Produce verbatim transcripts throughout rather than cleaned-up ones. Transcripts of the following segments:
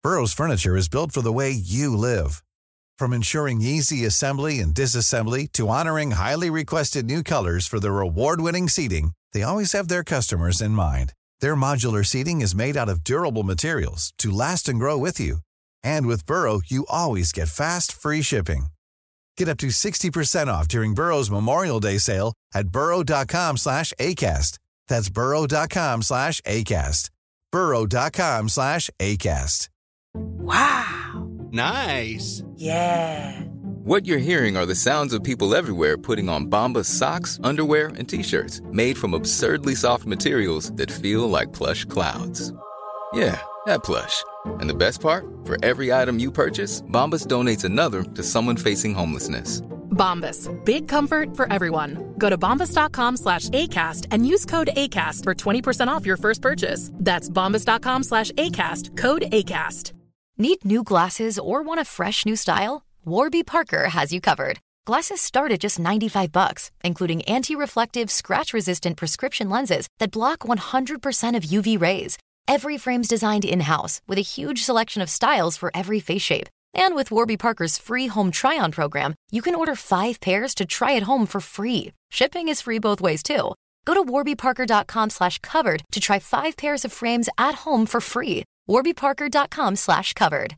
Burrow's furniture is built for the way you live. From ensuring easy assembly and disassembly to honoring highly requested new colors for their award-winning seating, they always have their customers in mind. Their modular seating is made out of durable materials to last and grow with you. And with Burrow, you always get fast, free shipping. Get up to sixty percent off during Burrow's Memorial Day sale at burrow.com slash ACAST. That's burrow.com slash ACAST. burrow.com slash ACAST. Wow. Nice. Yeah. What you're hearing are the sounds of people everywhere putting on Bombas socks, underwear, and T-shirts made from absurdly soft materials that feel like plush clouds. Yeah, that plush. And the best part? For every item you purchase, Bombas donates another to someone facing homelessness. Bombas. Big comfort for everyone. Go to bombas.com slash ACAST and use code ACAST for twenty percent off your first purchase. That's bombas.com slash ACAST. Code ACAST. Need new glasses or want a fresh new style? Warby Parker has you covered. Glasses start at just ninety-five bucks, including anti-reflective, scratch-resistant prescription lenses that block one hundred percent of U V rays. Every frame's designed in-house with a huge selection of styles for every face shape. And with Warby Parker's free home try-on program, you can order five pairs to try at home for free. Shipping is free both ways, too. Go to warbyparker.com slash covered to try five pairs of frames at home for free. warbyparker.com slash covered.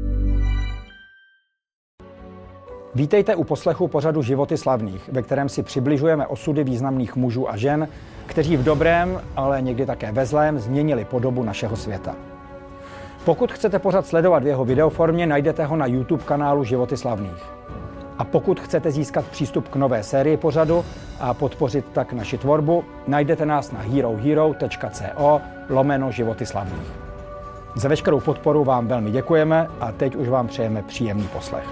Vítejte u poslechu pořadu Životy slavných, ve kterém si přibližujeme osudy významných mužů a žen, kteří v dobrém, ale někdy také ve zlém změnili podobu našeho světa. Pokud chcete pořad sledovat v jeho videoformě, najdete ho na YouTube kanálu Životy slavných. A pokud chcete získat přístup k nové sérii pořadu a podpořit tak naši tvorbu, najdete nás na herohero.co lomeno Životy slavných. Za veškerou podporu vám velmi děkujeme a teď už vám přejeme příjemný poslech.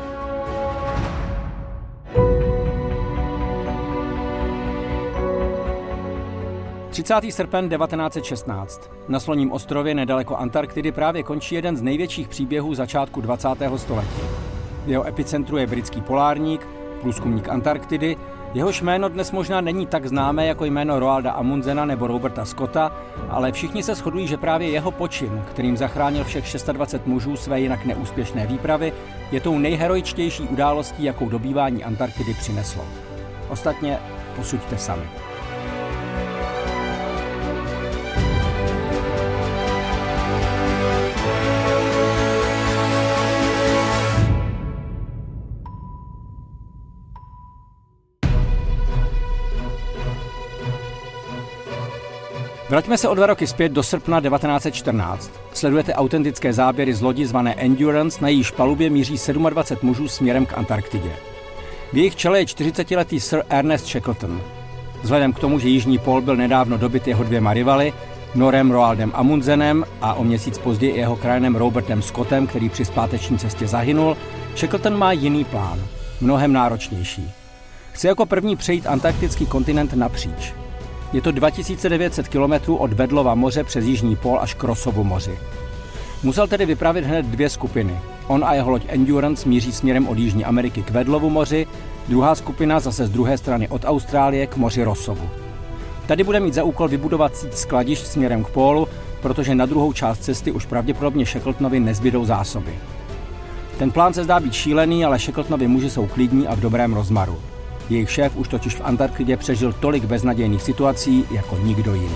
třicátého srpna devatenáct set šestnáct. Na Sloním ostrově nedaleko Antarktidy právě končí jeden z největších příběhů začátku dvacátého století. V jeho epicentru je britský polárník, průzkumník Antarktidy, jehož jméno dnes možná není tak známé jako jméno Roalda Amundsena nebo Roberta Scotta, ale všichni se shodují, že právě jeho počin, kterým zachránil všech dvacet šest mužů své jinak neúspěšné výpravy, je tou nejheroičtější událostí, jakou dobývání Antarktidy přineslo. Ostatně posuďte sami. Vraťme se o dva roky zpět do srpna devatenáct set čtrnáct. Sledujete autentické záběry z lodi zvané Endurance, na jejíž palubě míří dvacet sedm mužů směrem k Antarktidě. V jejich čele je čtyřicetiletý Sir Ernest Shackleton. Vzhledem k tomu, že Jižní pól byl nedávno dobyt jeho dvěma rivaly, Norem Roaldem Amundsenem a o měsíc později jeho krajanem Robertem Scottem, který při zpáteční cestě zahynul, Shackleton má jiný plán, mnohem náročnější. Chce jako první přejít antarktický kontinent napříč. Je to dva tisíce devět set kilometrů od Weddellova moře přes Jižní pól až k Rossovu moři. Musel tedy vypravit hned dvě skupiny. On a jeho loď Endurance míří směrem od Jižní Ameriky k Weddellovu moři, druhá skupina zase z druhé strany od Austrálie k moři Rossovu. Tady bude mít za úkol vybudovat síť skladišť směrem k pólu, protože na druhou část cesty už pravděpodobně Shackletonovi nezbydou zásoby. Ten plán se zdá být šílený, ale Shackletonovi muži jsou klidní a v dobrém rozmaru. Jejich šéf už totiž v Antarktidě přežil tolik beznadějných situací jako nikdo jiný.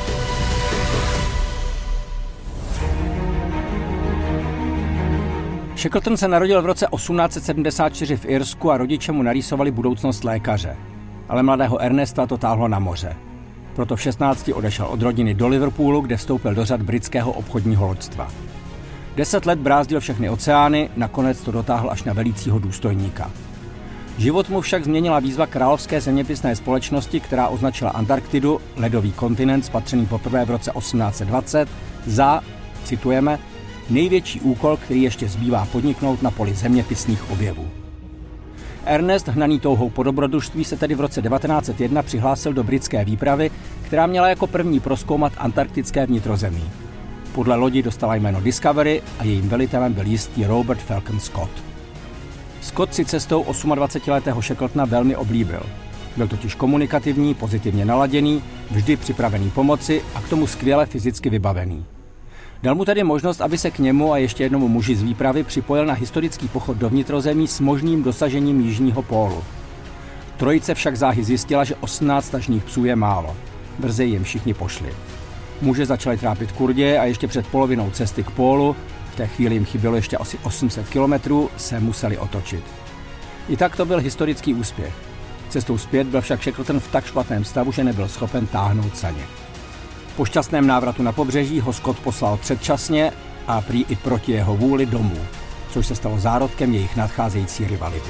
Shackleton se narodil v roce osmnáct set sedmdesát čtyři v Irsku a rodiče mu narýsovali budoucnost lékaře. Ale mladého Ernesta to táhlo na moře. Proto v šestnácti odešel od rodiny do Liverpoolu, kde vstoupil do řad britského obchodního loďstva. Deset let brázdil všechny oceány, nakonec to dotáhl až na velícího důstojníka. Život mu však změnila výzva Královské zeměpisné společnosti, která označila Antarktidu, ledový kontinent spatřený poprvé v roce osmnáct set dvacet, za, citujeme, největší úkol, který ještě zbývá podniknout na poli zeměpisných objevů. Ernest, hnaný touhou po dobrodružství, se tedy v roce devatenáct set jedna přihlásil do britské výpravy, která měla jako první prozkoumat antarktické vnitrozemí. Podle lodi dostala jméno Discovery a jejím velitelem byl jistý Robert Falcon Scott. Scott si cestou dvacetiosmiletého Shackletona velmi oblíbil. Byl totiž komunikativní, pozitivně naladěný, vždy připravený pomoci a k tomu skvěle fyzicky vybavený. Dal mu tedy možnost, aby se k němu a ještě jednomu muži z výpravy připojil na historický pochod do vnitrozemí s možným dosažením jižního pólu. Trojice však záhy zjistila, že osmnáct tažných psů je málo. Brzy jim všichni pošli. Muže začali trápit kurdě a ještě před polovinou cesty k pólu, v té chvíli jim chybělo ještě asi osm set kilometrů, se museli otočit. I tak to byl historický úspěch. Cestou zpět byl však Shackleton v tak špatném stavu, že nebyl schopen táhnout saně. Po šťastném návratu na pobřeží ho Scott poslal předčasně a prý i proti jeho vůli domů, což se stalo zárodkem jejich nadcházející rivality.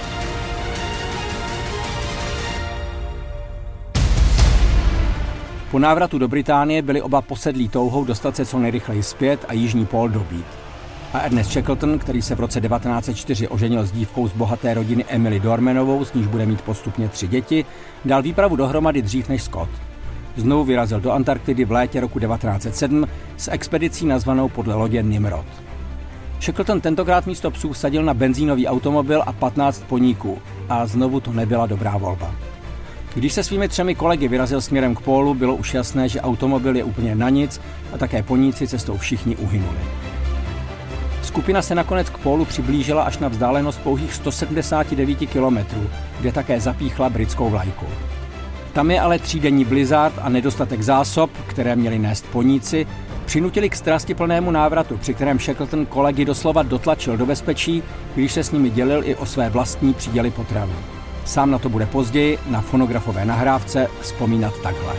Po návratu do Británie byli oba posedlí touhou dostat se co nejrychleji zpět a jižní pól dobít. A Ernest Shackleton, který se v roce devatenáct set čtyři oženil s dívkou z bohaté rodiny Emily Dormanovou, s níž bude mít postupně tři děti, dal výpravu dohromady dřív než Scott. Znovu vyrazil do Antarktidy v létě roku devatenáct set sedm s expedicí nazvanou podle lodě Nimrod. Shackleton tentokrát místo psů vsadil na benzínový automobil a patnáct poníků a znovu to nebyla dobrá volba. Když se svými třemi kolegy vyrazil směrem k pólu, bylo už jasné, že automobil je úplně na nic a také poníci cestou všichni uhynuli. Skupina se nakonec k pólu přiblížila až na vzdálenost pouhých sto sedmdesát devět kilometrů, kde také zapíchla britskou vlajku. Tam je ale třídenní blizzard a nedostatek zásob, které měli nést poníci, přinutili k strastiplnému návratu, při kterém Shackleton kolegy doslova dotlačil do bezpečí, když se s nimi dělil i o své vlastní příděly potravy. Sám na to bude později na fonografové nahrávce vzpomínat takhle.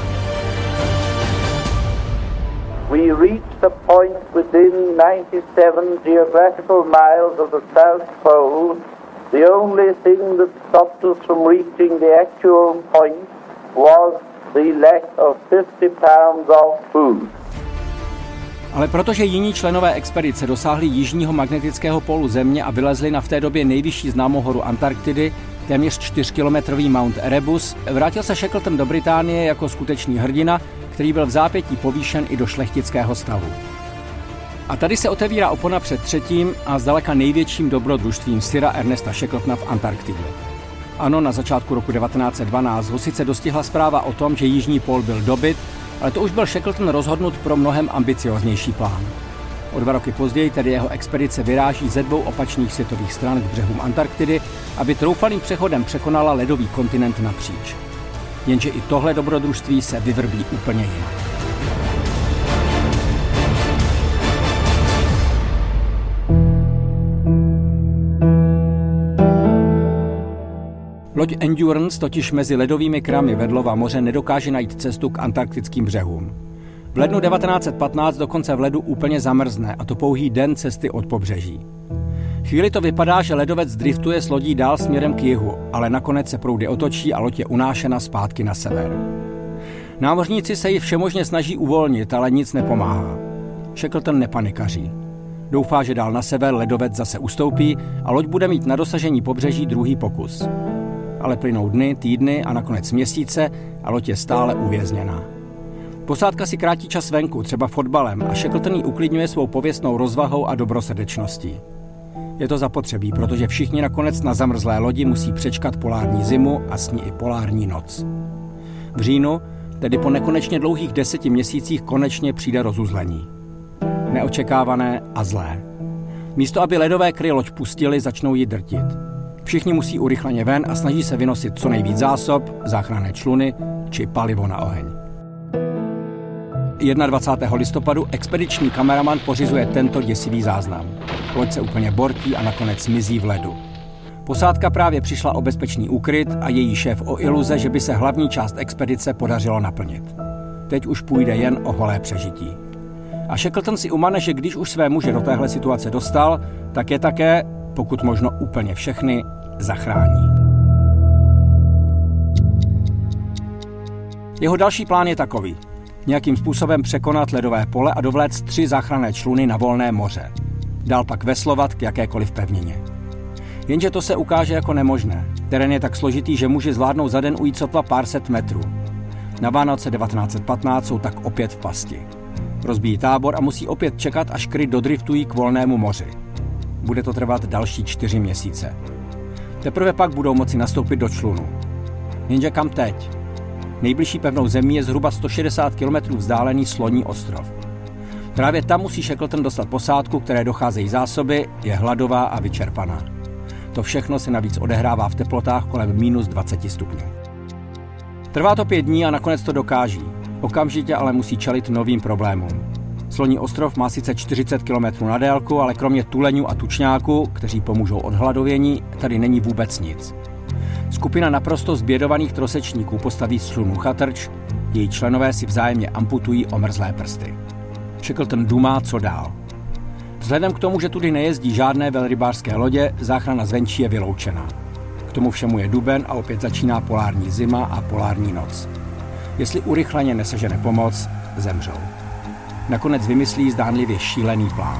We reached the point within ninety-seven geographical miles of the South Pole. The only thing that stopped us from reaching the actual point was the lack of fifty pounds of food. Ale protože jiní členové expedice dosáhli jižního magnetického pólu Země a vylezli na v té době nejvyšší známou horu Antarktidy, téměř čtyřkilometrový Mount Erebus, vrátil se Shackleton do Británie jako skutečný hrdina, který byl v zápětí povýšen i do šlechtického stavu. A tady se otevírá opona před třetím a zdaleka největším dobrodružstvím Sira Ernesta Shackletona v Antarktidě. Ano, na začátku roku devatenáct set dvanáct ho sice dostihla zpráva o tom, že jižní pól byl dobyt, ale to už byl Shackleton rozhodnut pro mnohem ambicioznější plán. O dva roky později tedy jeho expedice vyráží ze dvou opačných světových stran k břehům Antarktidy, aby troufalým přechodem překonala ledový kontinent napříč. Jenže i tohle dobrodružství se vyvrbí úplně jinak. Loď Endurance totiž mezi ledovými kramy Vedlova moře nedokáže najít cestu k antarktickým břehům. V lednu devatenáct set patnáct dokonce v ledu úplně zamrzne, a to pouhý den cesty od pobřeží. Chvíli to vypadá, že ledovec driftuje s lodí dál směrem k jihu, ale nakonec se proudy otočí a loď je unášena zpátky na sever. Námořníci se ji všemožně snaží uvolnit, ale nic nepomáhá. Shackleton nepanikaří. Doufá, že dál na sever ledovec zase ustoupí a loď bude mít na dosažení pobřeží druhý pokus. Ale plynou dny, týdny a nakonec měsíce a loď je stále uvězněná. Posádka si krátí čas venku, třeba fotbalem, a Shackleton ji uklidňuje svou pověstnou rozvahou a dobrosrdečností. Je to zapotřebí, protože všichni nakonec na zamrzlé lodi musí přečkat polární zimu a s ní i polární noc. V říjnu, tedy po nekonečně dlouhých deseti měsících, konečně přijde rozuzlení. Neočekávané a zlé. Místo, aby ledové kry loď pustili, začnou ji drtit. Všichni musí urychleně ven a snaží se vynosit co nejvíc zásob, záchranné čluny či palivo na oheň. dvacátého prvního listopadu expediční kameraman pořizuje tento děsivý záznam. Loď se úplně bortí a nakonec mizí v ledu. Posádka právě přišla o bezpečný úkryt a její šéf o iluze, že by se hlavní část expedice podařilo naplnit. Teď už půjde jen o holé přežití. A Shackleton si umane, že když už své muže do téhle situace dostal, tak je také, pokud možno úplně všechny, zachrání. Jeho další plán je takový. Nějakým způsobem překonat ledové pole a dovléct tři záchranné čluny na volné moře. Dál pak veslovat k jakékoliv pevnině. Jenže to se ukáže jako nemožné. Terén je tak složitý, že muži zvládnou za den ujít sotva pár set metrů. Na Vánoce devatenáct set patnáct jsou tak opět v pasti. Rozbíjí tábor a musí opět čekat, až kry dodriftují k volnému moři. Bude to trvat další čtyři měsíce. Teprve pak budou moci nastoupit do člunu. Jenže kam teď? Nejbližší pevnou zemí je zhruba sto šedesát kilometrů vzdálený Sloní ostrov. Právě tam musí Shackleton dostat posádku, které docházejí zásoby, je hladová a vyčerpaná. To všechno se navíc odehrává v teplotách kolem minus dvacet stupňů. Trvá to pět dní a nakonec to dokáží. Okamžitě ale musí čelit novým problémům. Sloní ostrov má sice čtyřicet kilometrů na délku, ale kromě tuleňů a tučňáků, kteří pomůžou odhladovění, tady není vůbec nic. Skupina naprosto zbědovaných trosečníků postaví člunu chatrč, její členové si vzájemně amputují omrzlé prsty. Shackleton dumá, co dál. Vzhledem k tomu, že tudy nejezdí žádné velrybářské lodě, záchrana zvenčí je vyloučená. K tomu všemu je duben a opět začíná polární zima a polární noc. Jestli urychleně nesežene pomoc, zemřou. Nakonec vymyslí zdánlivě šílený plán.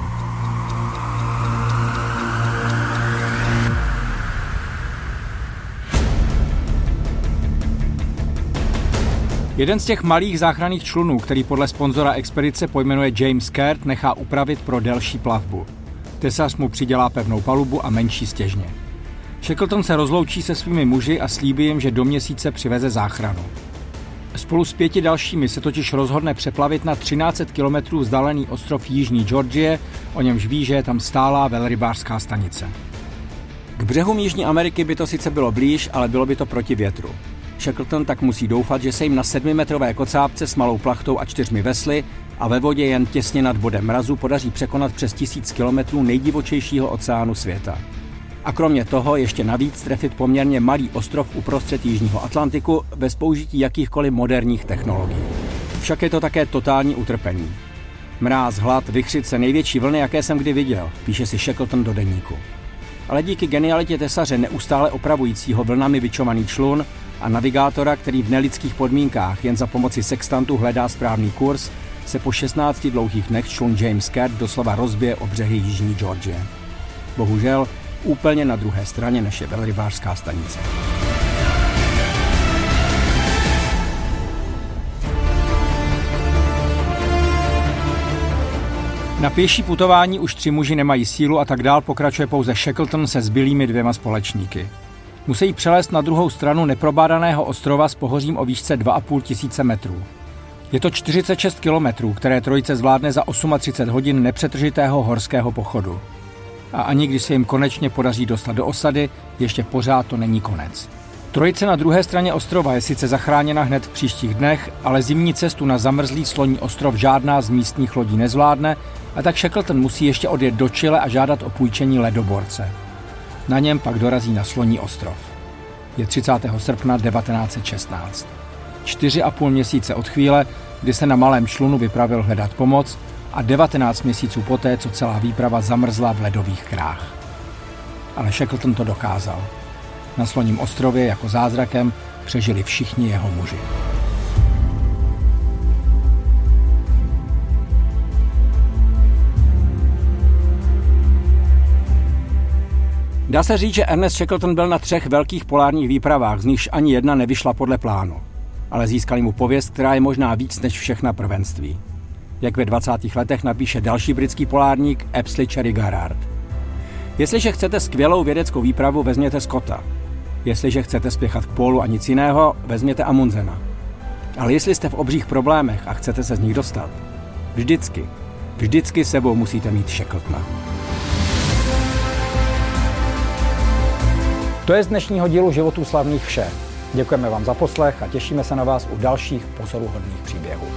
Jeden z těch malých záchranných člunů, který podle sponzora expedice pojmenuje James Caird, nechá upravit pro delší plavbu. Tesař mu přidělá pevnou palubu a menší stěžně. Shackleton se rozloučí se svými muži a slíbí jim, že do měsíce přiveze záchranu. Spolu s pěti dalšími se totiž rozhodne přeplavit na třináct set kilometrů vzdálený ostrov Jižní Georgie, o němž ví, že je tam stálá velrybářská stanice. K břehům Jižní Ameriky by to sice bylo blíž, ale bylo by to proti větru. Shackleton tak musí doufat, že se jim na sedmimetrové kocápce s malou plachtou a čtyřmi vesly a ve vodě jen těsně nad bodem mrazu podaří překonat přes tisíc kilometrů nejdivočejšího oceánu světa. A kromě toho ještě navíc trefit poměrně malý ostrov uprostřed Jižního Atlantiku bez použití jakýchkoliv moderních technologií. Však je to také totální utrpení. Mráz, hlad, vichřice, největší vlny, jaké jsem kdy viděl, píše si Shackleton do deníku. Ale díky genialitě tesaře neustále opravujícího vlnami vyčovaný člun a navigátora, který v nelidských podmínkách jen za pomoci sextantu hledá správný kurz, se po šestnácti dlouhých dnech člun James Caird doslova rozbije o břehy Jižní Georgie. Bohužel úplně na druhé straně, než je velrybářská stanice. Na pěší putování už tři muži nemají sílu a tak dál pokračuje pouze Shackleton se zbylými dvěma společníky. Musí přelézt na druhou stranu neprobádaného ostrova s pohořím o výšce dva a půl tisíce metrů. Je to čtyřicet šest kilometrů, které trojice zvládne za třicet osm hodin nepřetržitého horského pochodu. A ani když se jim konečně podaří dostat do osady, ještě pořád to není konec. Trojice na druhé straně ostrova je sice zachráněna hned v příštích dnech, ale zimní cestu na zamrzlý sloní ostrov žádná z místních lodí nezvládne, a tak Shackleton musí ještě odjet do Chile a žádat o půjčení ledoborce. Na něm pak dorazí na sloní ostrov. Je třicátého srpna devatenáct set šestnáct. Čtyři a půl měsíce od chvíle, kdy se na malém člunu vypravil hledat pomoc, a devatenáct měsíců poté, co celá výprava zamrzla v ledových krách. Ale Shackleton to dokázal. Na sloním ostrově jako zázrakem přežili všichni jeho muži. Dá se říct, že Ernest Shackleton byl na třech velkých polárních výpravách, z nichž ani jedna nevyšla podle plánu. Ale získali mu pověst, která je možná víc než všechna prvenství. Jak ve dvacátých letech napíše další britský polárník Apsley Cherry Garrard. Jestliže chcete skvělou vědeckou výpravu, vezměte Scotta. Jestliže chcete spěchat k pólu a nic jiného, vezměte Amundsena. Ale jestli jste v obřích problémech a chcete se z nich dostat, vždycky, vždycky sebou musíte mít Shackletona. To je z dnešního dílu Životů slavných vše. Děkujeme vám za poslech a těšíme se na vás u dalších pozoruhodných příběhů.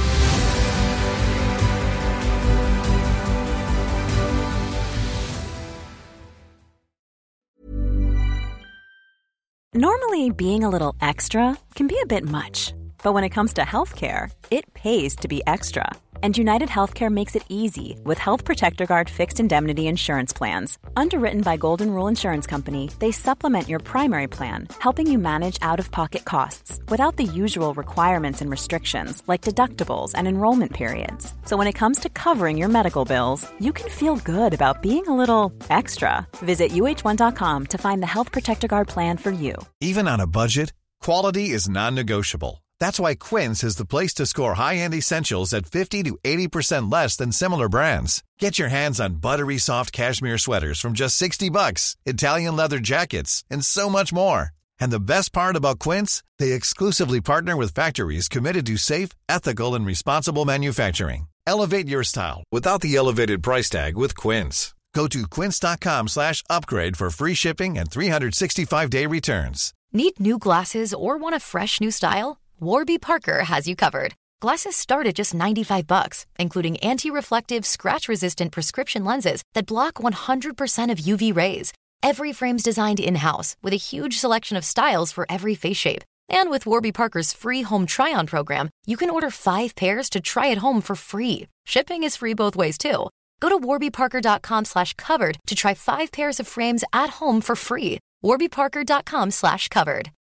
Normally, being a little extra can be a bit much, but when it comes to healthcare, it pays to be extra. And United Healthcare makes it easy with Health Protector Guard fixed indemnity insurance plans. Underwritten by Golden Rule Insurance Company, they supplement your primary plan, helping you manage out-of-pocket costs without the usual requirements and restrictions like deductibles and enrollment periods. So when it comes to covering your medical bills, you can feel good about being a little extra. Visit U H one dot com to find the Health Protector Guard plan for you. Even on a budget, quality is non-negotiable. That's why Quince is the place to score high-end essentials at fifty to eighty percent less than similar brands. Get your hands on buttery soft cashmere sweaters from just sixty bucks, Italian leather jackets, and so much more. And the best part about Quince, they exclusively partner with factories committed to safe, ethical, and responsible manufacturing. Elevate your style without the elevated price tag with Quince. Go to quince.com slash upgrade for free shipping and three sixty-five day returns. Need new glasses or want a fresh new style? Warby Parker has you covered. Glasses start at just ninety-five bucks, including anti-reflective, scratch-resistant prescription lenses that block one hundred percent of U V rays. Every frame's designed in-house with a huge selection of styles for every face shape. And with Warby Parker's free home try-on program, you can order five pairs to try at home for free. Shipping is free both ways, too. Go to warbyparker.com slash covered to try five pairs of frames at home for free. warbyparker.com slash covered.